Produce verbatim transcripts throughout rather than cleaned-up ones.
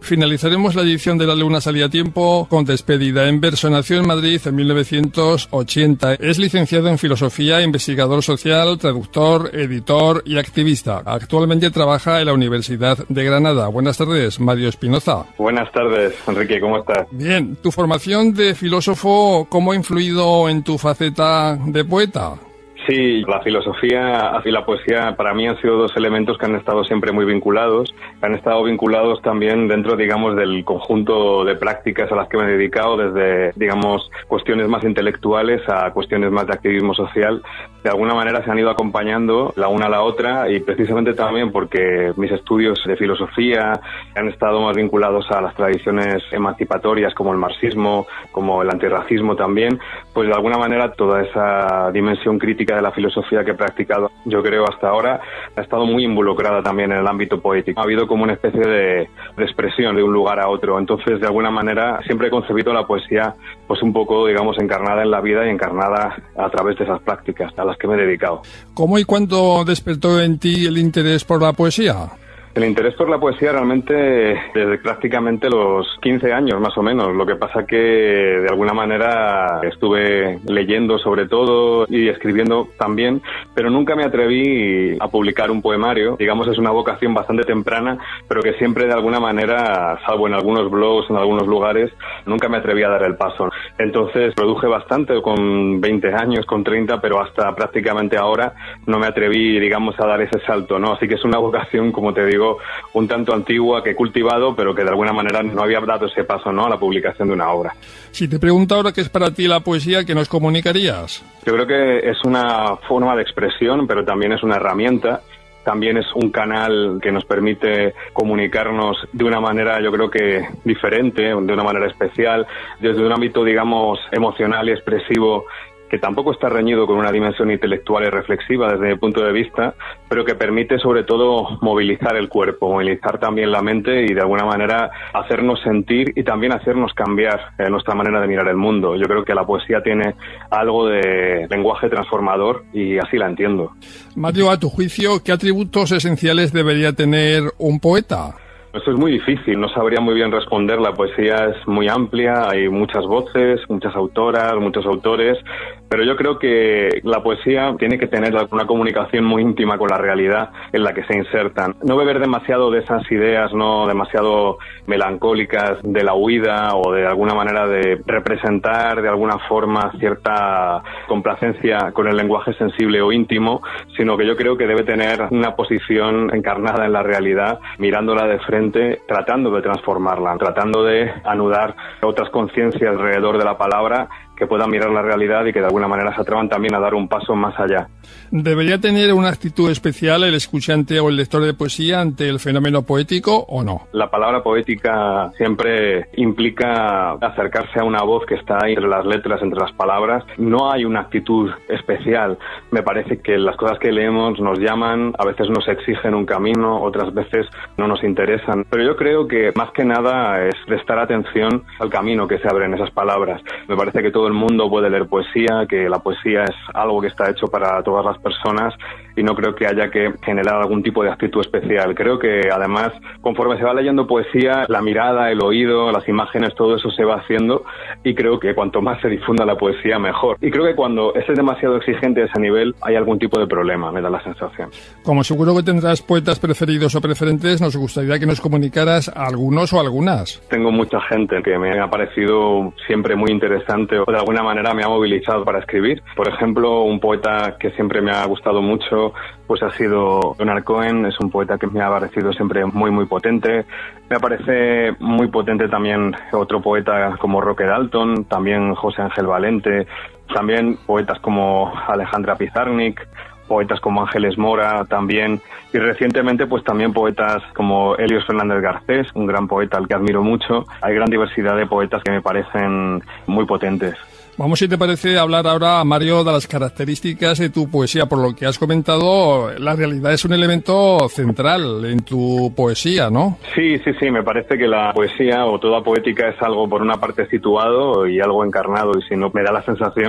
finalizaremos la edición de La Luna salía a tiempo con Despedida en verso. Nació en Madrid en mil novecientos ochenta. Es licenciado en Filosofía, investigador social, traductor, editor y activista. Actualmente trabaja en la Universidad de Granada. Buenas tardes, Mario Espinoza. Buenas tardes, Enrique, ¿cómo estás? Bien, tu formación de filósofo, ¿cómo ha influido en tu faceta de poeta? Sí, la filosofía y la poesía para mí han sido dos elementos que han estado siempre muy vinculados, que han estado vinculados también dentro, digamos, del conjunto de prácticas a las que me he dedicado, desde, digamos, cuestiones más intelectuales a cuestiones más de activismo social. De alguna manera se han ido acompañando la una a la otra y precisamente también porque mis estudios de filosofía han estado más vinculados a las tradiciones emancipatorias como el marxismo, como el antirracismo también, pues de alguna manera toda esa dimensión crítica de la filosofía que he practicado, yo creo hasta ahora, ha estado muy involucrada también en el ámbito poético. Ha habido como una especie de, de expresión de un lugar a otro. Entonces, de alguna manera, siempre he concebido la poesía pues un poco, digamos, encarnada en la vida y encarnada a través de esas prácticas a las que me he dedicado. ¿Cómo y cuándo despertó en ti el interés por la poesía? El interés por la poesía realmente desde prácticamente los quince años más o menos. Lo que pasa que de alguna manera estuve leyendo sobre todo y escribiendo también, pero nunca me atreví a publicar un poemario. Digamos, es una vocación bastante temprana, pero que siempre de alguna manera, salvo en algunos blogs, en algunos lugares, nunca me atreví a dar el paso. Entonces produje bastante con veinte años, con treinta, pero hasta prácticamente ahora no me atreví, digamos, a dar ese salto, ¿no? Así que es una vocación, como te digo, un tanto antigua que he cultivado, pero que de alguna manera no había dado ese paso, ¿no?, a la publicación de una obra. Si te pregunto ahora qué es para ti la poesía, ¿qué nos comunicarías? Yo creo que es una forma de expresión, pero también es una herramienta. También es un canal que nos permite comunicarnos de una manera, yo creo que diferente, de una manera especial, desde un ámbito, digamos, emocional y expresivo, que tampoco está reñido con una dimensión intelectual y reflexiva desde mi punto de vista, pero que permite sobre todo movilizar el cuerpo, movilizar también la mente y de alguna manera hacernos sentir y también hacernos cambiar eh, nuestra manera de mirar el mundo. Yo creo que la poesía tiene algo de lenguaje transformador y así la entiendo. Mario, a tu juicio, ¿qué atributos esenciales debería tener un poeta? Esto es muy difícil, no sabría muy bien responder. La poesía es muy amplia, hay muchas voces, muchas autoras, muchos autores, pero yo creo que la poesía tiene que tener una comunicación muy íntima con la realidad en la que se insertan. No beber demasiado de esas ideas, no demasiado melancólicas de la huida o de alguna manera de representar de alguna forma cierta complacencia con el lenguaje sensible o íntimo, sino que yo creo que debe tener una posición encarnada en la realidad, mirándola de frente, tratando de transformarla, tratando de anudar otras conciencias alrededor de la palabra que puedan mirar la realidad y que de alguna manera se atrevan también a dar un paso más allá. ¿Debería tener una actitud especial el escuchante o el lector de poesía ante el fenómeno poético o no? La palabra poética siempre implica acercarse a una voz que está ahí entre las letras, entre las palabras. No hay una actitud especial. Me parece que las cosas que leemos nos llaman, a veces nos exigen un camino, otras veces no nos interesan. Pero yo creo que más que nada es prestar atención al camino que se abre en esas palabras. Me parece que todo Todo el mundo puede leer poesía, que la poesía es algo que está hecho para todas las personas y no creo que haya que generar algún tipo de actitud especial. Creo que además, conforme se va leyendo poesía, la mirada, el oído, las imágenes, todo eso se va haciendo y creo que cuanto más se difunda la poesía, mejor. Y creo que cuando es demasiado exigente a ese nivel, hay algún tipo de problema, me da la sensación. Como seguro que tendrás poetas preferidos o preferentes, nos gustaría que nos comunicaras a algunos o algunas. Tengo mucha gente que me ha parecido siempre muy interesante o de alguna manera me ha movilizado para escribir. Por ejemplo, un poeta que siempre me ha gustado mucho pues ha sido Leonard Cohen. Es un poeta que me ha parecido siempre muy muy potente. Me parece muy potente también otro poeta como Roque Dalton, también José Ángel Valente, también poetas como Alejandra Pizarnik, poetas como Ángeles Mora también, y recientemente pues también poetas como Helios Fernández Garcés, un gran poeta al que admiro mucho. Hay gran diversidad de poetas que me parecen muy potentes. Vamos, si te parece, hablar ahora, Mario, de las características de tu poesía. Por lo que has comentado, la realidad es un elemento central en tu poesía, ¿no? Sí, sí, sí, me parece que la poesía o toda poética es algo por una parte situado y algo encarnado, y si no, me da la sensación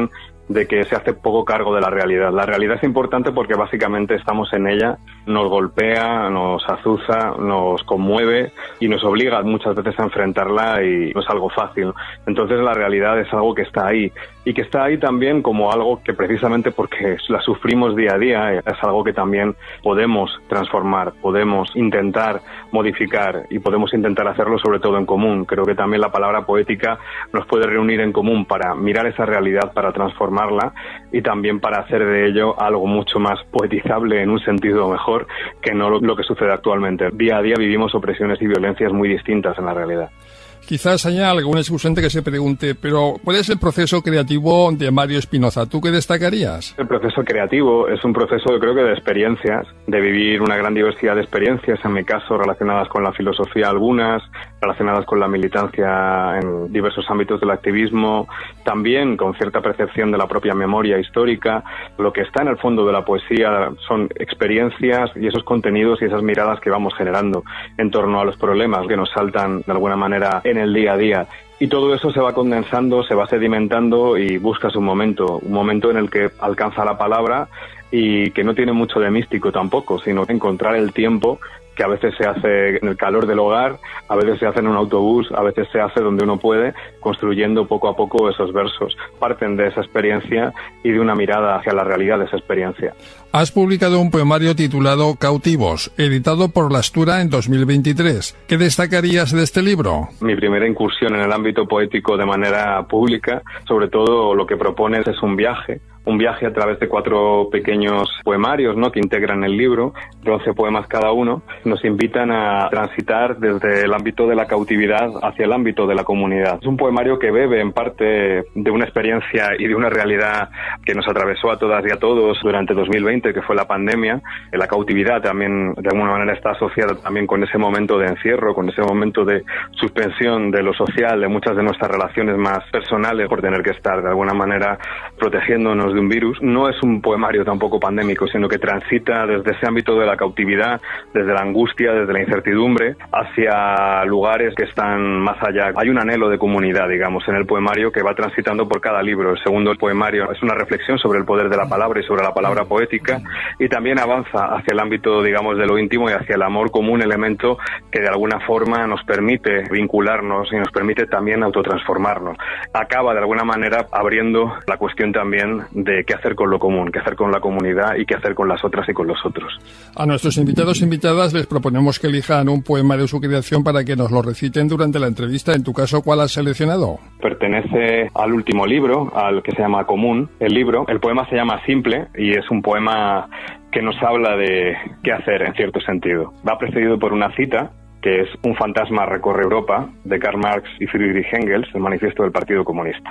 de que se hace poco cargo de la realidad. La realidad es importante porque básicamente estamos en ella, nos golpea, nos azuza, nos conmueve y nos obliga muchas veces a enfrentarla y no es algo fácil. Entonces la realidad es algo que está ahí y que está ahí también como algo que precisamente porque la sufrimos día a día es algo que también podemos transformar, podemos intentar modificar y podemos intentar hacerlo sobre todo en común. Creo que también la palabra poética nos puede reunir en común para mirar esa realidad, para transformarla y también para hacer de ello algo mucho más poetizable en un sentido mejor que no lo, lo que sucede actualmente. Día a día vivimos opresiones y violencias muy distintas en la realidad. Quizás haya algún escuchante que se pregunte, pero ¿cuál es el proceso creativo de Mario Espinoza? ¿Tú qué destacarías? El proceso creativo es un proceso, yo creo que de experiencias, de vivir una gran diversidad de experiencias, en mi caso relacionadas con la filosofía algunas, relacionadas con la militancia en diversos ámbitos del activismo, también con cierta percepción de la propia memoria histórica. Lo que está en el fondo de la poesía son experiencias y esos contenidos y esas miradas que vamos generando en torno a los problemas que nos saltan de alguna manera en el día a día. Y todo eso se va condensando, se va sedimentando y buscas un momento, un momento en el que alcanza la palabra y que no tiene mucho de místico tampoco, sino encontrar el tiempo que a veces se hace en el calor del hogar, a veces se hace en un autobús, a veces se hace donde uno puede, construyendo poco a poco esos versos. Parten de esa experiencia y de una mirada hacia la realidad de esa experiencia. Has publicado un poemario titulado Cautivos, editado por La Astura en dos mil veintitrés. ¿Qué destacarías de este libro? Mi primera incursión en el ámbito poético de manera pública, sobre todo lo que propones es un viaje, un viaje a través de cuatro pequeños poemarios, ¿no?, que integran el libro, de once poemas cada uno, nos invitan a transitar desde el ámbito de la cautividad hacia el ámbito de la comunidad. Es un poemario que bebe en parte de una experiencia y de una realidad que nos atravesó a todas y a todos durante dos mil veinte, que fue la pandemia. La cautividad también de alguna manera está asociada también con ese momento de encierro, con ese momento de suspensión de lo social, de muchas de nuestras relaciones más personales, por tener que estar de alguna manera protegiéndonos de un virus. No es un poemario tampoco pandémico, sino que transita desde ese ámbito de la cautividad, desde la angustia, desde la incertidumbre, hacia lugares que están más allá. Hay un anhelo de comunidad, digamos, en el poemario que va transitando por cada libro. El segundo poemario es una reflexión sobre el poder de la palabra y sobre la palabra poética, y también avanza hacia el ámbito, digamos, de lo íntimo y hacia el amor como un elemento que de alguna forma nos permite vincularnos y nos permite también autotransformarnos. Acaba de alguna manera abriendo la cuestión también de qué hacer con lo común, qué hacer con la comunidad y qué hacer con las otras y con los otros. A nuestros invitados e invitadas les proponemos que elijan un poema de su creación para que nos lo reciten durante la entrevista. En tu caso, ¿cuál has seleccionado? Pertenece al último libro, al que se llama Común, el libro. El poema se llama Simple y es un poema que nos habla de qué hacer en cierto sentido. Va precedido por una cita que es Un fantasma recorre Europa, de Karl Marx y Friedrich Engels, el manifiesto del Partido Comunista.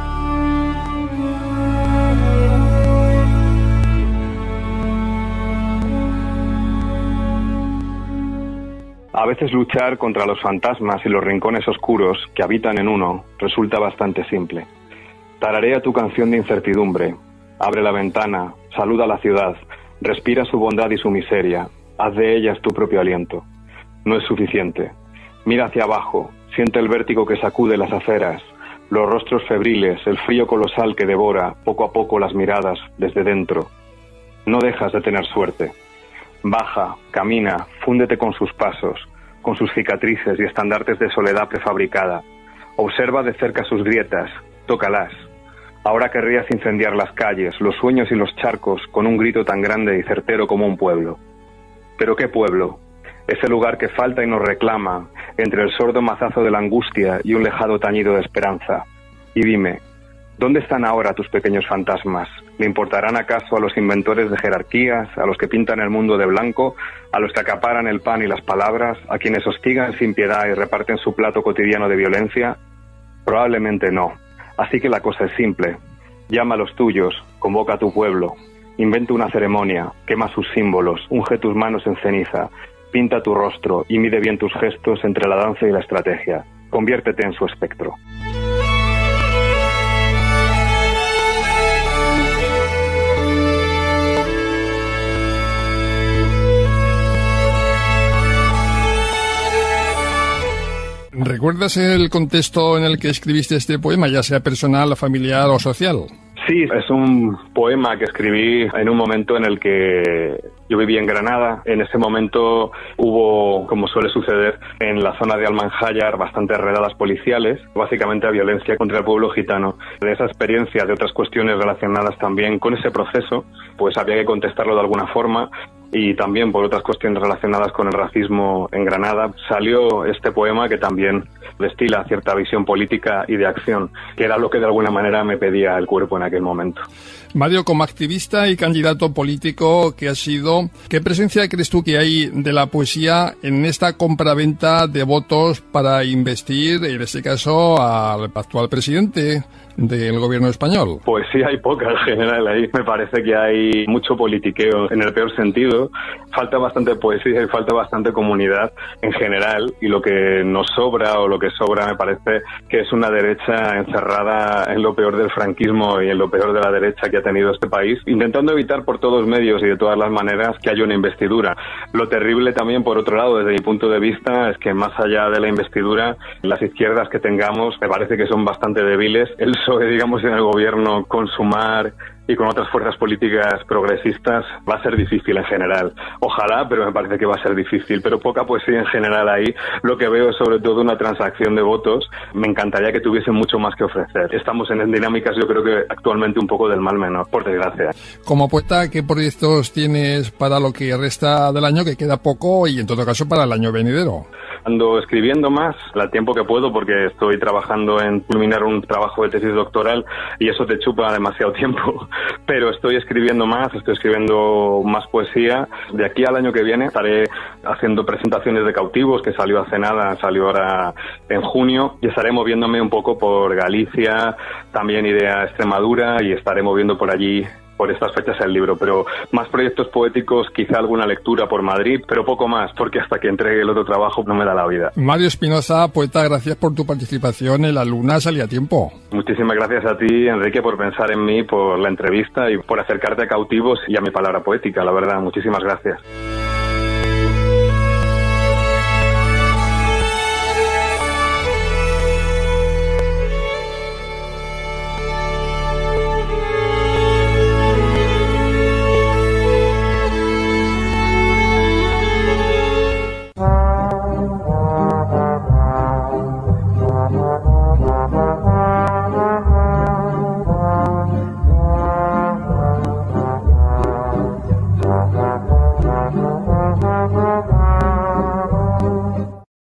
A veces luchar contra los fantasmas y los rincones oscuros que habitan en uno resulta bastante simple. Tararea tu canción de incertidumbre, abre la ventana, saluda a la ciudad, respira su bondad y su miseria, haz de ellas tu propio aliento. No es suficiente. Mira hacia abajo, siente el vértigo que sacude las aceras, los rostros febriles, el frío colosal que devora poco a poco las miradas desde dentro. No dejas de tener suerte. Baja, camina, fúndete con sus pasos, con sus cicatrices y estandartes de soledad prefabricada. Observa de cerca sus grietas, tócalas. Ahora querrías incendiar las calles, los sueños y los charcos con un grito tan grande y certero como un pueblo. ¿Pero qué pueblo? Ese lugar que falta y nos reclama, entre el sordo mazazo de la angustia y un lejano tañido de esperanza. Y dime, ¿dónde están ahora tus pequeños fantasmas? ¿Le importarán acaso a los inventores de jerarquías, a los que pintan el mundo de blanco, a los que acaparan el pan y las palabras, a quienes hostigan sin piedad y reparten su plato cotidiano de violencia? Probablemente no. Así que la cosa es simple. Llama a los tuyos, convoca a tu pueblo, inventa una ceremonia, quema sus símbolos, unge tus manos en ceniza, pinta tu rostro y mide bien tus gestos entre la danza y la estrategia. Conviértete en su espectro. ¿Recuerdas el contexto en el que escribiste este poema, ya sea personal, familiar o social? Sí, es un poema que escribí en un momento en el que yo vivía en Granada. En ese momento hubo, como suele suceder, en la zona de Almanjayar bastantes redadas policiales, básicamente a violencia contra el pueblo gitano. De esa experiencia, de otras cuestiones relacionadas también con ese proceso, pues había que contestarlo de alguna forma. Y también por otras cuestiones relacionadas con el racismo en Granada, salió este poema que también destila cierta visión política y de acción, que era lo que de alguna manera me pedía el cuerpo en aquel momento. Mario, como activista y candidato político que has sido, ¿qué presencia crees tú que hay de la poesía en esta compraventa de votos para investir, en este caso, al actual presidente del gobierno español? Pues sí, hay poca en general ahí. Me parece que hay mucho politiqueo en el peor sentido. Falta bastante poesía y falta bastante comunidad en general, y lo que nos sobra o lo que sobra me parece que es una derecha encerrada en lo peor del franquismo y en lo peor de la derecha que ha tenido este país, intentando evitar por todos medios y de todas las maneras que haya una investidura. Lo terrible también, por otro lado, desde mi punto de vista, es que más allá de la investidura, las izquierdas que tengamos me parece que son bastante débiles. El P S O E, digamos, en el gobierno con Sumar y con otras fuerzas políticas progresistas va a ser difícil en general. Ojalá, pero me parece que va a ser difícil. Pero poca poesía en general ahí. Lo que veo es sobre todo una transacción de votos. Me encantaría que tuviesen mucho más que ofrecer. Estamos en dinámicas, yo creo que actualmente un poco del mal menor, por desgracia. Como poeta, ¿qué proyectos tienes para lo que resta del año, que queda poco, y en todo caso para el año venidero? Ando escribiendo más al tiempo que puedo, porque estoy trabajando en culminar un trabajo de tesis doctoral y eso te chupa demasiado tiempo. Pero estoy escribiendo más, estoy escribiendo más poesía. De aquí al año que viene estaré haciendo presentaciones de Cautivos, que salió hace nada, salió ahora en junio, y estaré moviéndome un poco por Galicia, también Idea Extremadura, y estaré moviendo por allí por estas fechas el libro, pero más proyectos poéticos, quizá alguna lectura por Madrid, pero poco más, porque hasta que entregue el otro trabajo no me da la vida. Mario Espinosa, poeta, gracias por tu participación en La Luna Salía a Tiempo. Muchísimas gracias a ti, Enrique, por pensar en mí, por la entrevista y por acercarte a Cautivos y a mi palabra poética, la verdad, muchísimas gracias.